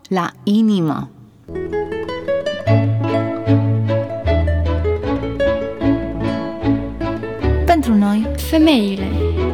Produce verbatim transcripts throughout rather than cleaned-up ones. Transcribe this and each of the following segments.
la inimă. Pentru noi, femeile.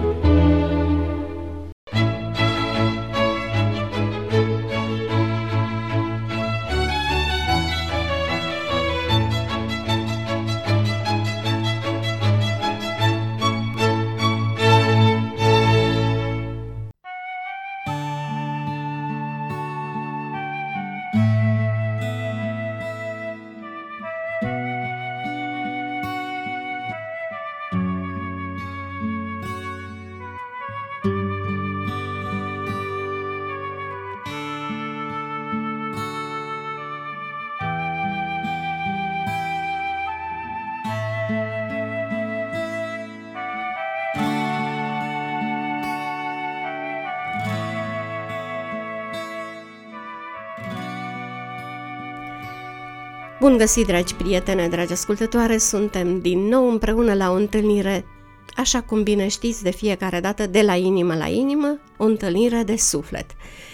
Bun găsit, dragi prietene, dragi ascultătoare! Suntem din nou împreună la o întâlnire, așa cum bine știți, de fiecare dată, de la inimă la inimă, o întâlnire de suflet.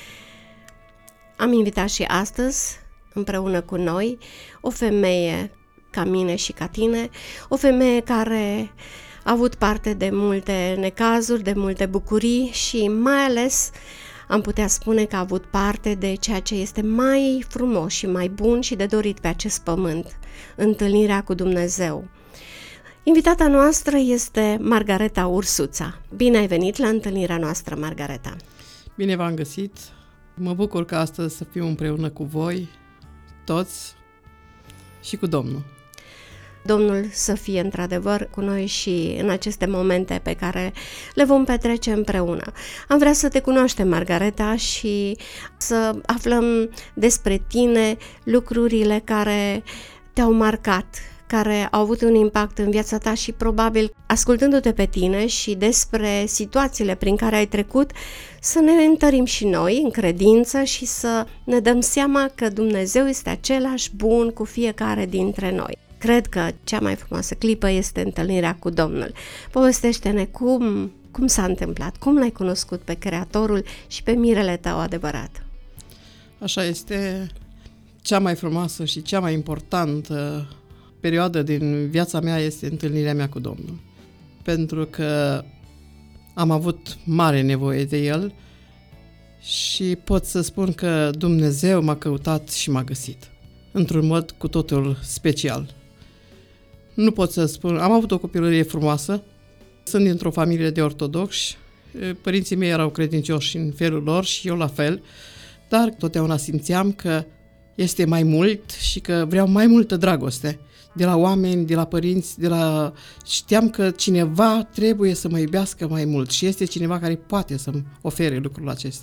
Am invitat și astăzi, împreună cu noi, o femeie ca mine și ca tine, o femeie care a avut parte de multe necazuri, de multe bucurii și mai ales am putea spune că a avut parte de ceea ce este mai frumos și mai bun și de dorit pe acest pământ, întâlnirea cu Dumnezeu. Invitata noastră este Margareta Ursuța. Bine ai venit la întâlnirea noastră, Margareta! Bine v-am găsit! Mă bucur că astăzi să fiu împreună cu voi, toți, și cu Domnul. Domnul să fie într-adevăr cu noi și în aceste momente pe care le vom petrece împreună. Am vrea să te cunoaștem, Margareta, și să aflăm despre tine lucrurile care te-au marcat, care au avut un impact în viața ta și probabil, ascultându-te pe tine și despre situațiile prin care ai trecut, să ne întărim și noi în credință și să ne dăm seama că Dumnezeu este același bun cu fiecare dintre noi. Cred că cea mai frumoasă clipă este întâlnirea cu Domnul. Povestește-ne cum, cum s-a întâmplat, cum l-ai cunoscut pe Creatorul și pe mirele tău adevărat. Așa este, cea mai frumoasă și cea mai importantă perioadă din viața mea este întâlnirea mea cu Domnul. Pentru că am avut mare nevoie de El și pot să spun că Dumnezeu m-a căutat și m-a găsit, într-un mod cu totul special. Nu pot să spun, am avut o copilărie frumoasă, sunt dintr-o familie de ortodoxi, părinții mei erau credincioși în felul lor și eu la fel, dar totdeauna simțeam că este mai mult și că vreau mai multă dragoste de la oameni, de la părinți, de la... Știam că cineva trebuie să mă iubească mai mult și este cineva care poate să-mi ofere lucrul acesta.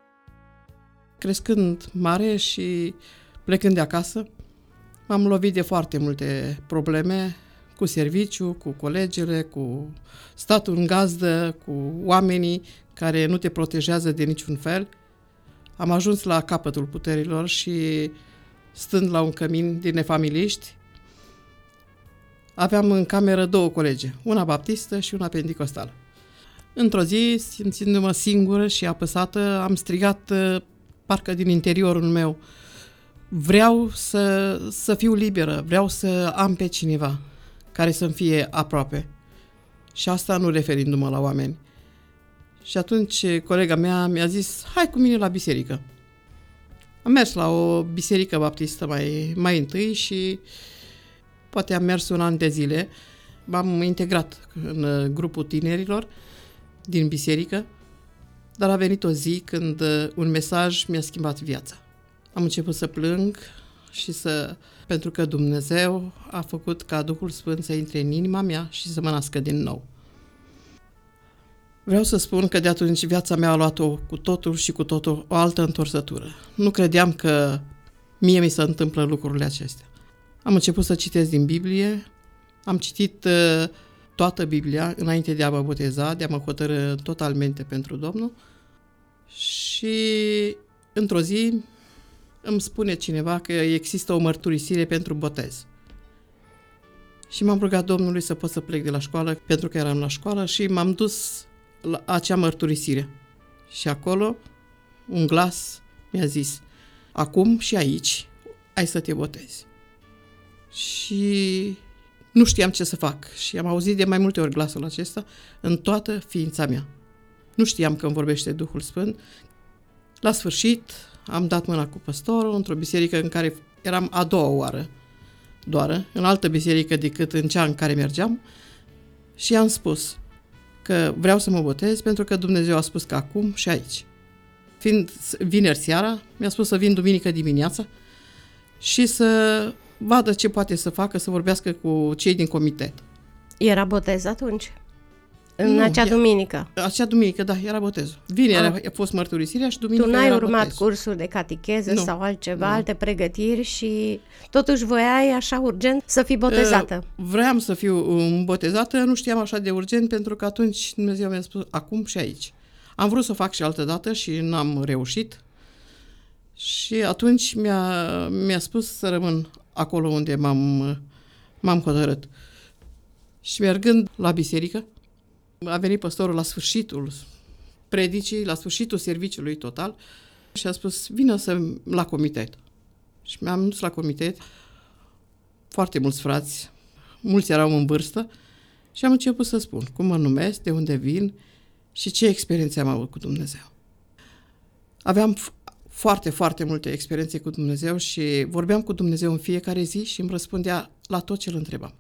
Crescând mare și plecând de acasă, m-am lovit de foarte multe probleme cu serviciu, cu colegele, cu statul în gazdă, cu oamenii care nu te protejează de niciun fel. Am ajuns la capătul puterilor și, stând la un cămin din nefamiliști, aveam în cameră două colege, una baptistă și una pentecostală. Într-o zi, simțindu-mă singură și apăsată, am strigat parcă din interiorul meu: vreau să, să fiu liberă, vreau să am pe cineva care să-mi fie aproape. Și asta nu referindu-mă la oameni. Și atunci colega mea mi-a zis: hai cu mine la biserică. Am mers la o biserică baptistă mai, mai întâi și poate am mers un an de zile. M-am integrat în grupul tinerilor din biserică, dar a venit o zi când un mesaj mi-a schimbat viața. Am început să plâng și să... pentru că Dumnezeu a făcut ca Duhul Sfânt să intre în inima mea și să mă nască din nou. Vreau să spun că de atunci viața mea a luat-o cu totul și cu totul o altă întorsătură. Nu credeam că mie mi se întâmplă lucrurile acestea. Am început să citesc din Biblie, am citit uh, toată Biblia înainte de a mă boteza, de a mă hotărâ totalmente pentru Domnul și într-o zi îmi spune cineva că există o mărturisire pentru botez. Și m-am rugat Domnului să pot să plec de la școală, pentru că eram la școală, și m-am dus la acea mărturisire. Și acolo un glas mi-a zis: acum și aici ai să te botezi. Și nu știam ce să fac și am auzit de mai multe ori glasul acesta în toată ființa mea. Nu știam că îmi vorbește Duhul Sfânt. La sfârșit am dat mâna cu păstorul într-o biserică în care eram a doua oară doar, în altă biserică decât în cea în care mergeam, și am spus că vreau să mă botez pentru că Dumnezeu a spus că acum și aici. Fiind vineri seara, mi-a spus să vin duminică dimineața și să vadă ce poate să facă, să vorbească cu cei din comitet. Era botez atunci? În Nu, acea e- duminică? Acea duminică, da, era botezul. Vineri Ah. a fost mărturisirea și duminică Tu n-ai era urmat botezul. cursuri de catecheză Nu. sau altceva, Nu. alte pregătiri și totuși voiai așa urgent să fii botezată? Uh, Vreau să fiu um, botezată, nu știam așa de urgent pentru că atunci Dumnezeu mi-a spus acum și aici. Am vrut să o fac și altă dată și n-am reușit. Și atunci mi-a, mi-a spus să rămân acolo unde m-am, m-am hotărât. Și mergând la biserică, a venit păstorul la sfârșitul predicii, la sfârșitul serviciului total și a spus, vină să la comitet. Și mi-am dus la comitet, foarte mulți frați, mulți erau în vârstă și am început să spun cum mă numesc, de unde vin și ce experiențe am avut cu Dumnezeu. Aveam f- foarte, foarte multe experiențe cu Dumnezeu și vorbeam cu Dumnezeu în fiecare zi și îmi răspundea la tot ce îl întrebam.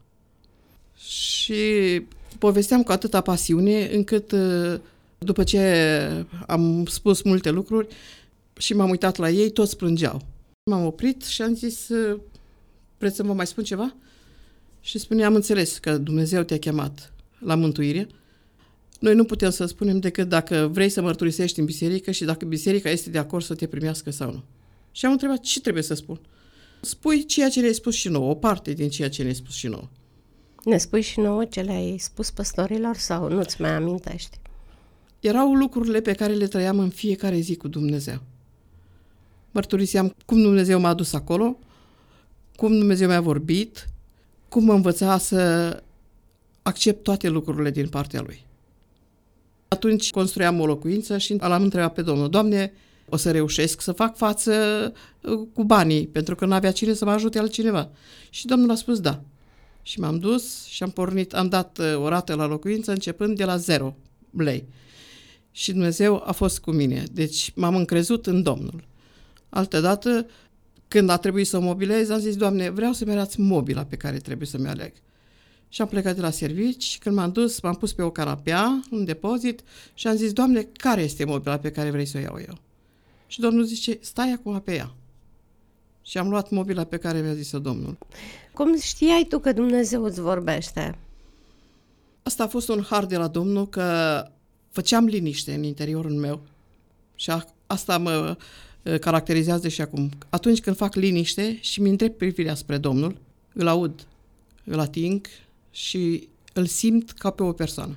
Și povesteam cu atâta pasiune încât după ce am spus multe lucruri și m-am uitat la ei, toți plângeau. M-am oprit și am zis, vreți să vă mai spun ceva? Și spune, am înțeles că Dumnezeu te-a chemat la mântuire. Noi nu putem să spunem decât dacă vrei să mărturisești în biserică și dacă biserica este de acord să te primească sau nu. Și am întrebat, ce trebuie să spun? Spui ceea ce ne-ai spus și nouă, o parte din ceea ce ne-ai spus și nouă. Ne spui și nouă ce le-ai spus păstorilor sau nu-ți mai amintești? Erau lucrurile pe care le trăiam în fiecare zi cu Dumnezeu. Mărturiseam cum Dumnezeu m-a dus acolo, cum Dumnezeu mi-a vorbit, cum mă învăța să accept toate lucrurile din partea Lui. Atunci construiam o locuință și l-am întrebat pe Domnul, Doamne, o să reușesc să fac față cu banii, pentru că nu avea cine să mă ajute altcineva. Și Domnul a spus da. Și m-am dus și am pornit, am dat o rată la locuință începând de la zero lei. Și Dumnezeu a fost cu mine. Deci m-am încrezut în Domnul. Altădată, când a trebuit să o mobilez, am zis, Doamne, vreau să-mi arăți mobila pe care trebuie să-mi aleg. Și am plecat de la servici și când m-am dus, m-am pus pe o canapea, un depozit și am zis, Doamne, care este mobila pe care vrei să o iau eu? Și Domnul zice, stai acum pe ea. Și am luat mobila pe care mi-a zis-o Domnul. Cum știai tu că Dumnezeu îți vorbește? Asta a fost un har de la Domnul că făceam liniște în interiorul meu și a, asta mă uh, caracterizează și acum. Atunci când fac liniște și mi îndrept privirea spre Domnul, îl aud, îl ating și îl simt ca pe o persoană.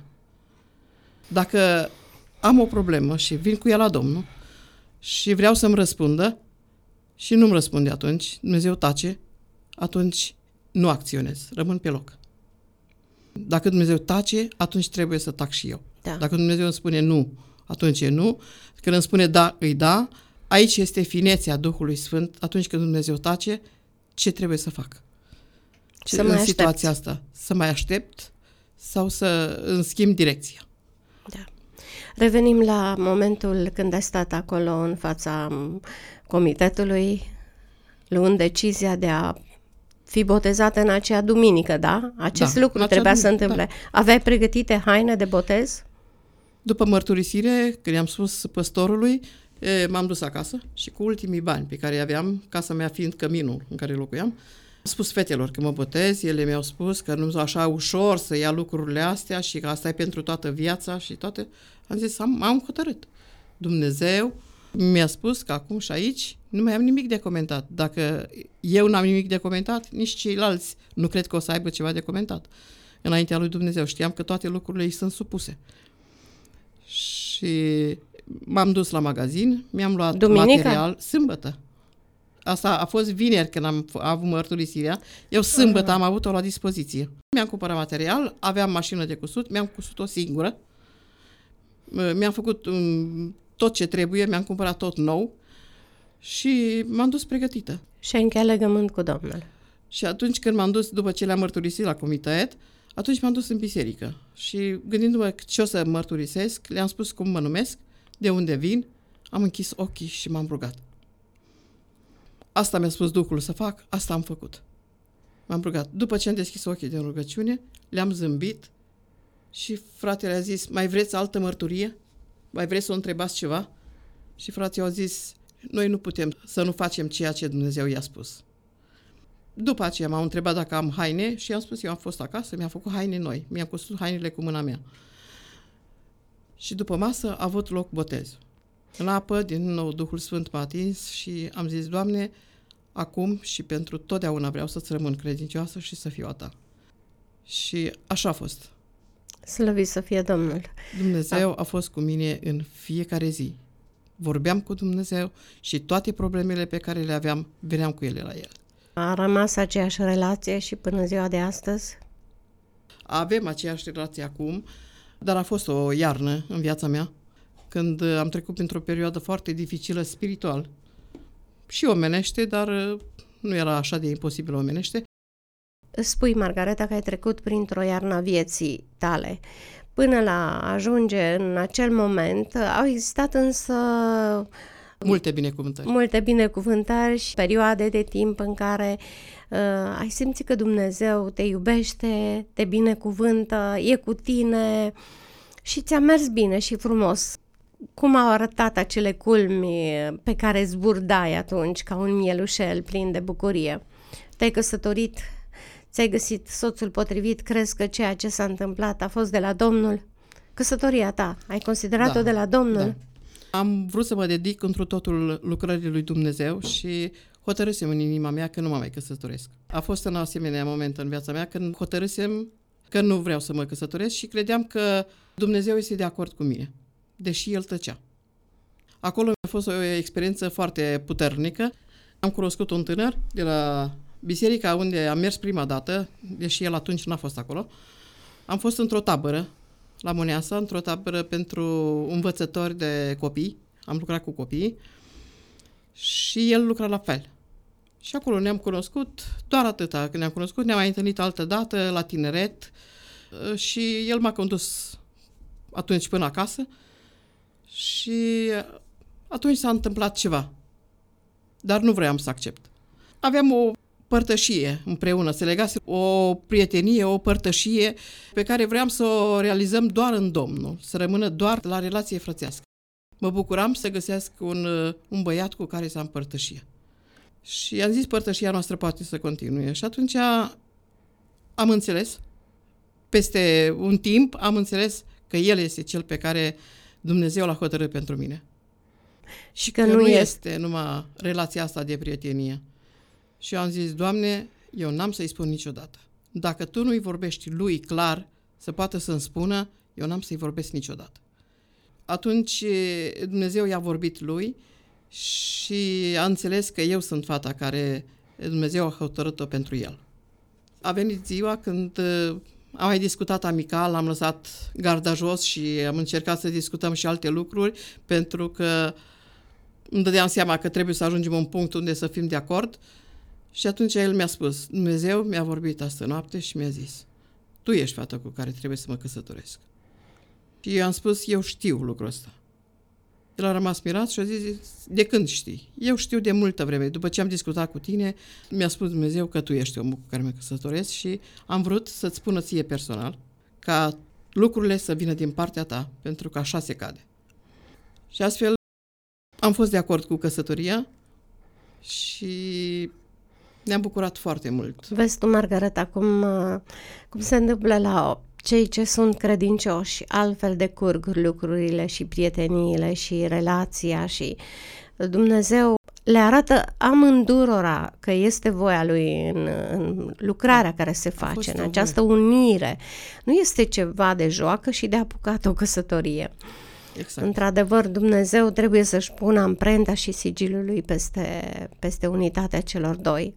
Dacă am o problemă și vin cu ea la Domnul și vreau să-mi răspundă și nu-mi răspunde atunci, Dumnezeu tace, atunci nu acționez, rămân pe loc. Dacă Dumnezeu tace, atunci trebuie să tac și eu. Da. Dacă Dumnezeu îmi spune nu, atunci e nu. Când îmi spune da, îi da. Aici este finețea Duhului Sfânt. Atunci când Dumnezeu tace, ce trebuie să fac? Ce, Să în mai situația aștepți. asta? Să mai aștept sau să îmi schimb direcția? Da. Revenim la momentul când ai stat acolo în fața comitetului, luând decizia de a fi botezată în acea duminică, da? Acest Da, lucru în acea trebuia să duminică, întâmple. Aveai pregătite haine de botez? După mărturisire, când i-am spus păstorului, e, m-am dus acasă și cu ultimii bani pe care îi aveam, casa mea fiind căminul în care locuiam, am spus fetelor că mă botez, ele mi-au spus că nu e așa ușor să ia lucrurile astea și că asta e pentru toată viața și toate. Am zis, am, am hotărât. Dumnezeu mi-a spus că acum și aici nu mai am nimic de comentat. Dacă eu n-am nimic de comentat, nici ceilalți nu cred că o să aibă ceva de comentat. Înaintea lui Dumnezeu știam că toate lucrurile îi sunt supuse. Și m-am dus la magazin, mi-am luat Duminică? material, sâmbătă. Asta a fost vineri când am avut mărturisirea. Eu sâmbătă am avut-o la dispoziție. Mi-am cumpărat material, aveam mașină de cusut, mi-am cusut o singură. Mi-am făcut um, tot ce trebuie, mi-am cumpărat tot nou. Și m-am dus pregătită. Și ai încheiat legământ cu Domnul. Și atunci când m-am dus, după ce le-am mărturisit la comitet, atunci m-am dus în biserică. Și gândindu-mă ce o să mărturisesc, le-am spus cum mă numesc, de unde vin, am închis ochii și m-am rugat. Asta mi-a spus Duhul să fac, asta am făcut. M-am rugat. După ce am deschis ochii de rugăciune, le-am zâmbit și fratele a zis, mai vreți altă mărturie? Mai vreți să o întrebați ceva? Și fratele au zis, noi nu putem să nu facem ceea ce Dumnezeu i-a spus. După aceea m-au întrebat dacă am haine și am spus, eu am fost acasă, mi-am făcut haine noi, mi-am cosut hainele cu mâna mea. Și după masă a avut loc botezul. În apă, din nou, Duhul Sfânt m-a atins și am zis, Doamne, acum și pentru totdeauna vreau să-ți rămân credincioasă și să fiu a ta. Și așa a fost. Slăvit să fie Domnul. Dumnezeu a fost cu mine în fiecare zi. Vorbeam cu Dumnezeu și toate problemele pe care le aveam, veneam cu ele la El. A rămas aceeași relație și până ziua de astăzi? Avem aceeași relație acum, dar a fost o iarnă în viața mea, când am trecut printr-o perioadă foarte dificilă spiritual. Și omenește, dar nu era așa de imposibil omenește. Îți spui, Margareta, că ai trecut printr-o iarnă a vieții tale. Până la ajunge în acel moment, au existat însă multe binecuvântări. Multe binecuvântări și perioade de timp în care uh, ai simțit că Dumnezeu te iubește, te binecuvântă, e cu tine și ți-a mers bine și frumos. Cum au arătat acele culmi pe care zburdai atunci ca un mielușel plin de bucurie? Te-ai căsătorit, ți-ai găsit soțul potrivit, crezi că ceea ce s-a întâmplat a fost de la Domnul? Căsătoria ta, ai considerat-o da, de la Domnul? Da. Am vrut să mă dedic întru totul lucrării lui Dumnezeu și hotărâsem în inima mea că nu mă mai căsătoresc. A fost un asemenea moment în viața mea când hotărâsem că nu vreau să mă căsătoresc și credeam că Dumnezeu este de acord cu mine, deși El tăcea. Acolo a fost o experiență foarte puternică. Am cunoscut un tânăr de la biserica unde am mers prima dată, deși el atunci n-a fost acolo. Am fost într-o tabără la Moneasa, într-o tabără pentru învățători de copii. Am lucrat cu copii și el lucra la fel. Și acolo ne-am cunoscut, doar atâta. Când ne-am cunoscut, ne-am mai întâlnit altă dată la tineret și el m-a condus atunci până acasă și atunci s-a întâmplat ceva. Dar nu vreau să accept. Aveam o părtășie împreună, se legase o prietenie, o părtășie pe care vreau să o realizăm doar în Domnul, să rămână doar la relație frățească. Mă bucuram să găsesc un, un băiat cu care să am părtășie. Și am zis, părtășia noastră poate să continue. Și atunci am înțeles, peste un timp, am înțeles că el este cel pe care Dumnezeu l-a hotărât pentru mine. Și că, că nu, nu este... este numai relația asta de prietenie. Și eu am zis, Doamne, eu n-am să-i spun niciodată. Dacă Tu nu-i vorbești lui clar, să poată să-mi spună, eu n-am să-i vorbesc niciodată. Atunci Dumnezeu i-a vorbit lui și a înțeles că eu sunt fata care Dumnezeu a hotărât-o pentru el. A venit ziua când am mai discutat amical, am lăsat garda jos și am încercat să discutăm și alte lucruri, pentru că îmi dădeam seama că trebuie să ajungem în punct unde să fim de acord. Și atunci el mi-a spus, Dumnezeu mi-a vorbit astă noapte și mi-a zis, tu ești fata cu care trebuie să mă căsătoresc. Și eu am spus, eu știu lucrul ăsta. El a rămas mirat și a zis, de când știi? Eu știu de multă vreme. După ce am discutat cu tine, mi-a spus Dumnezeu că tu ești omul cu care mă căsătoresc și am vrut să-ți spună ție personal ca lucrurile să vină din partea ta, pentru că așa se cade. Și astfel am fost de acord cu căsătoria și ne-am bucurat foarte mult. Vezi tu, Margareta, cum, cum se întâmplă la cei ce sunt credincioși, altfel decurg lucrurile și prieteniile și relația și Dumnezeu le arată amândurora că este voia Lui în, în lucrarea care se face, în această unire. Nu este ceva de joacă și de apucat o căsătorie. Exact. Într-adevăr, Dumnezeu trebuie să-și pună amprenta și sigilul Lui peste, peste unitatea celor doi.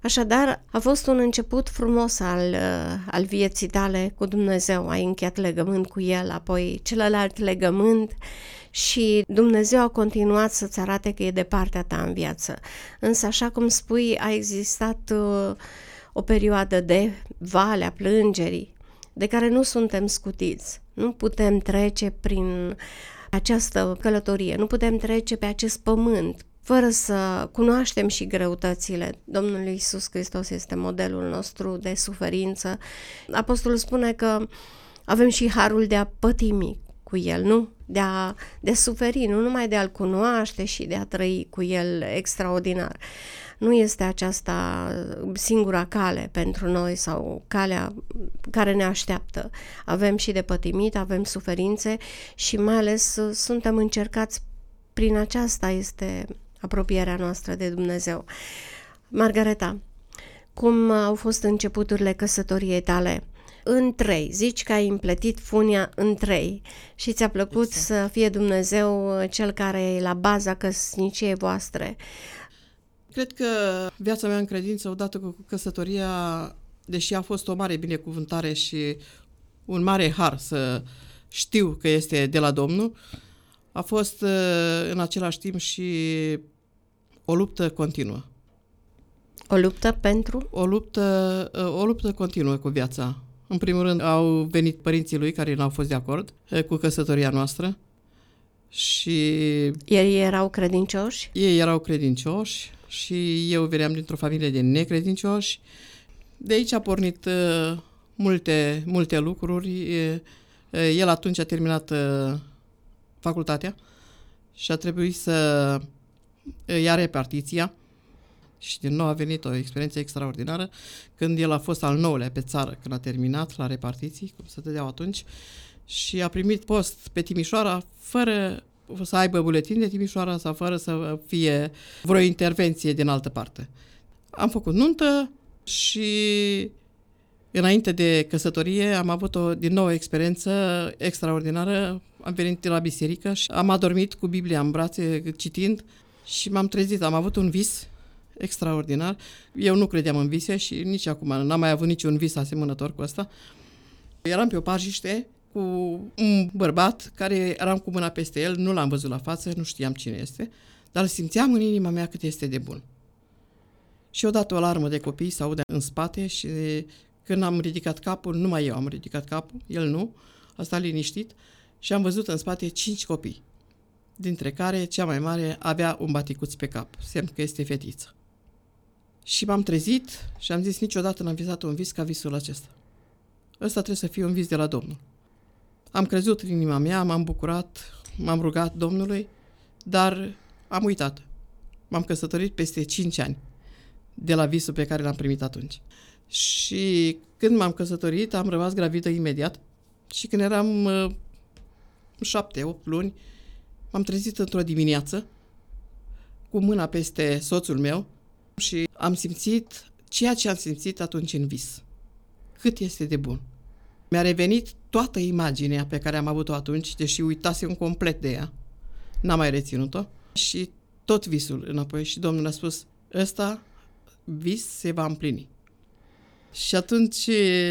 Așadar, a fost un început frumos al, al vieții tale cu Dumnezeu. Ai încheiat legământ cu El, apoi celălalt legământ și Dumnezeu a continuat să-ți arate că e de partea ta în viață. Însă, așa cum spui, a existat uh, o perioadă de vale a plângerii, de care nu suntem scutiți. Nu putem trece prin această călătorie, nu putem trece pe acest pământ fără să cunoaștem și greutățile. Domnul Iisus Hristos este modelul nostru de suferință. Apostolul spune că avem și harul de a pătimi cu El, nu? De a de suferi, nu numai de a-L cunoaște și de a trăi cu El extraordinar. Nu este aceasta singura cale pentru noi sau calea care ne așteaptă. Avem și de pătimit, avem suferințe și mai ales suntem încercați prin aceasta, este apropierea noastră de Dumnezeu. Margareta, cum au fost începuturile căsătoriei tale? În trei, zici că ai împletit funia în trei și ți-a plăcut exact. Să fie Dumnezeu cel care e la baza căsniciei voastre. Cred că viața mea în credință, odată cu căsătoria, deși a fost o mare binecuvântare și un mare har să știu că este de la Domnul, a fost în același timp și o luptă continuă. O luptă pentru? O luptă, o luptă continuă cu viața. În primul rând au venit părinții lui care n-au fost de acord cu căsătoria noastră și... Ei erau credincioși? Ei erau credincioși și eu veneam dintr-o familie de necredincioși. De aici a pornit uh, multe, multe lucruri. Uh, el atunci a terminat uh, facultatea și a trebuit să ia repartiția și din nou a venit o experiență extraordinară când el a fost al nouălea pe țară când a terminat la repartiții, cum se dădeau atunci, și a primit post pe Timișoara fără să aibă buletin de Timișoara sau fără să fie vreo intervenție din altă parte. Am făcut nuntă și înainte de căsătorie am avut o, din nou o experiență extraordinară. Am venit la biserică și am adormit cu Biblia în brațe citind și m-am trezit. Am avut un vis extraordinar. Eu nu credeam în vise și nici acum n-am mai avut niciun vis asemănător cu ăsta. Eram pe o pajiște cu un bărbat care eram cu mâna peste el, nu l-am văzut la față, nu știam cine este, dar simțeam în inima mea cât este de bun. Și odată o alarmă de copii se aude în spate și când am ridicat capul, numai eu am ridicat capul, el nu, a stat liniștit și am văzut în spate cinci copii, dintre care cea mai mare avea un baticuț pe cap, semn că este fetiță. Și m-am trezit și am zis, niciodată n-am visat un vis ca visul acesta. Ăsta trebuie să fie un vis de la Domnul. Am crezut în inima mea, m-am bucurat, m-am rugat Domnului, dar am uitat. M-am căsătorit peste cinci ani de la visul pe care l-am primit atunci. Și când m-am căsătorit, am rămas gravidă imediat și când eram uh, șapte, opt luni, m-am trezit într-o dimineață cu mâna peste soțul meu și am simțit ceea ce am simțit atunci în vis. Cât este de bun. Mi-a revenit toată imaginea pe care am avut-o atunci, deși uitasem complet de ea. N-am mai reținut-o. Și tot visul înapoi. Și Domnul a spus, ăsta vis se va împlini. Și atunci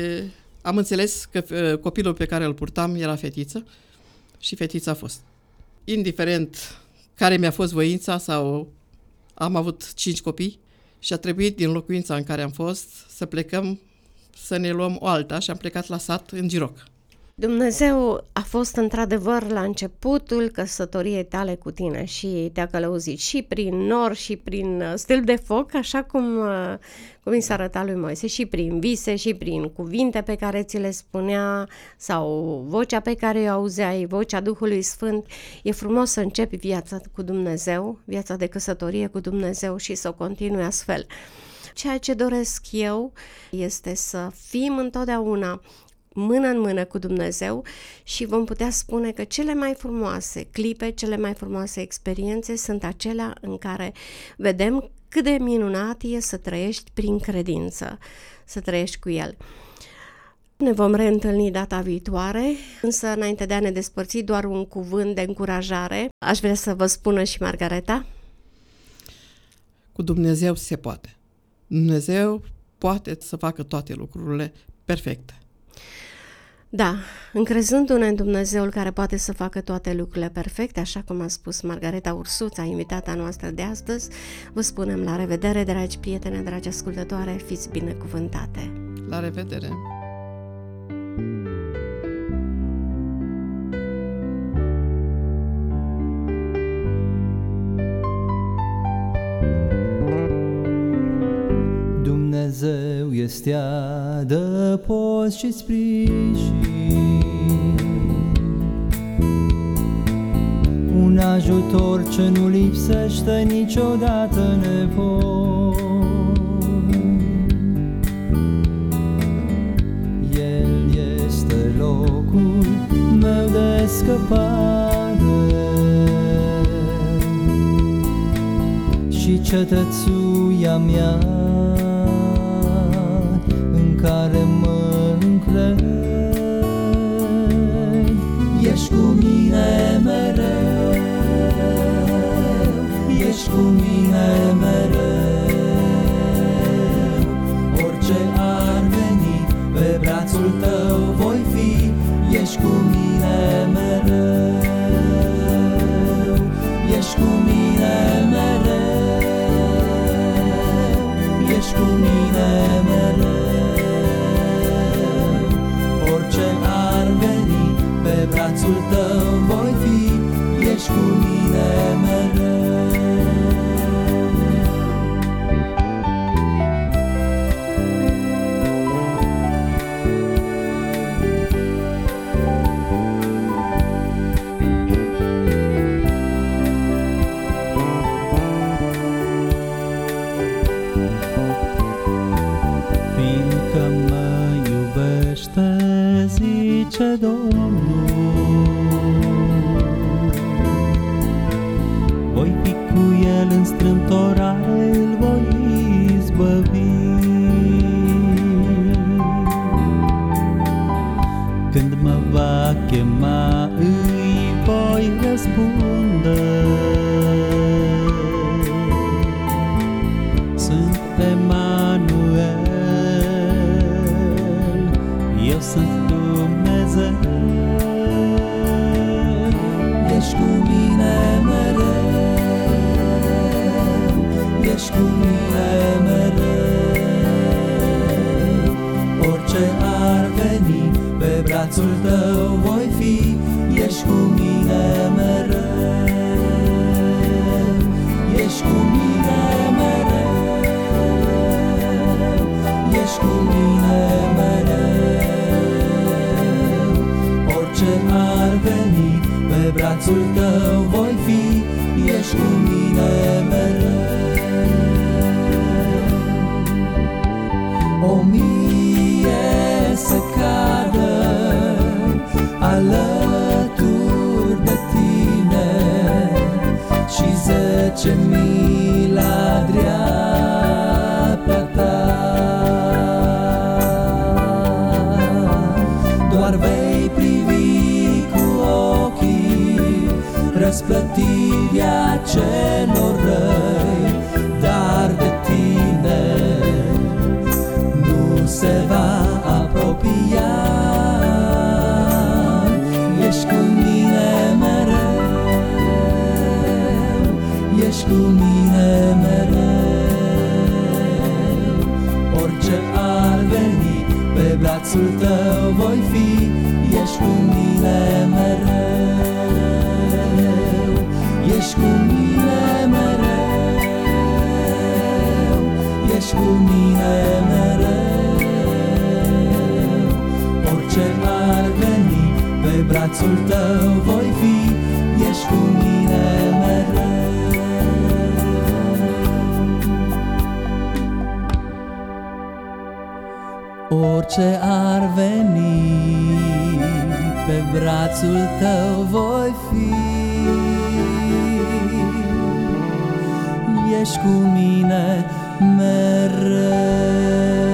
am înțeles că copilul pe care îl purtam era fetiță și fetița a fost. Indiferent care mi-a fost voința sau am avut cinci copii și a trebuit din locuința în care am fost să plecăm, să ne luăm o alta și am plecat la sat în Giroc. Dumnezeu a fost într-adevăr la începutul căsătoriei tale cu tine și te-a călăuzit și prin nor și prin stâlp de foc, așa cum, cum i s-a arătat lui Moise, și prin vise și prin cuvinte pe care ți le spunea sau vocea pe care o auzeai, vocea Duhului Sfânt. E frumos să începi viața cu Dumnezeu, viața de căsătorie cu Dumnezeu și să o continui astfel. Ceea ce doresc eu este să fim întotdeauna mână în mână cu Dumnezeu și vom putea spune că cele mai frumoase clipe, cele mai frumoase experiențe sunt acelea în care vedem cât de minunat e să trăiești prin credință, să trăiești cu El. Ne vom reîntâlni data viitoare, însă înainte de a ne despărți, doar un cuvânt de încurajare. Aș vrea să vă spună și Margareta. Cu Dumnezeu se poate. Dumnezeu poate să facă toate lucrurile perfecte. Da, încrezându-ne în Dumnezeul care poate să facă toate lucrurile perfecte, așa cum a spus Margareta Ursuța, invitata noastră de astăzi, vă spunem la revedere, dragi prietene, dragi ascultătoare, fiți binecuvântate! La revedere! Dumnezeu este adăpost și sprijin, un ajutor ce nu lipsește niciodată nevoi. El este locul meu de scăpare și cetățuia mea în care mă încred. Ești cu mine mereu, ești cu mine mereu, orice ar veni, pe brațul tău voi fi. Ești cu mine mereu, ești cu mine mereu, ești cu mine mereu, orice ar veni, pe brațul tău voi fi. Ești cu mine mereu. Fiindcă mă iubește, zice Domnul, voi fi cu el în strâmtorare, îl voi izbăvi. Când mă va chema, îi voi răspunde. Sunt Emanuel, eu sunt Dumnezeu. Ești cu mine mereu, ești cu mine mereu, orice ar veni, pe brațul tău voi fi. Ești cu mine mereu, ești cu mine mereu, ești cu mine mereu, orice ar veni, pe brațul tău voi fi. Ești cu mine mereu. O mie să cadă alături de tine și zece mii la dreapta ta, doar vei privi cu ochii răsplătirea celor răi, dar de tine nu se va apropia. Ești cu mine mereu, ești cu mine mereu, orice ar veni, pe brațul tău voi fi. Ești cu mine mereu, ești cu mine mereu, ești cu mine mereu, orice ar veni, pe brațul tău voi fi. Ești cu mine mereu. Orice ar veni, pe brațul tău voi fi. Ești cu mine mereu.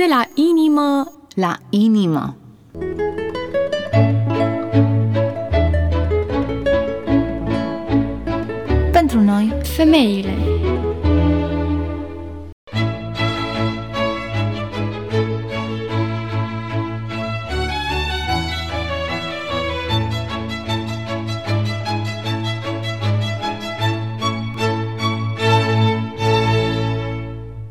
De la inimă la inimă. Pentru noi, femeile.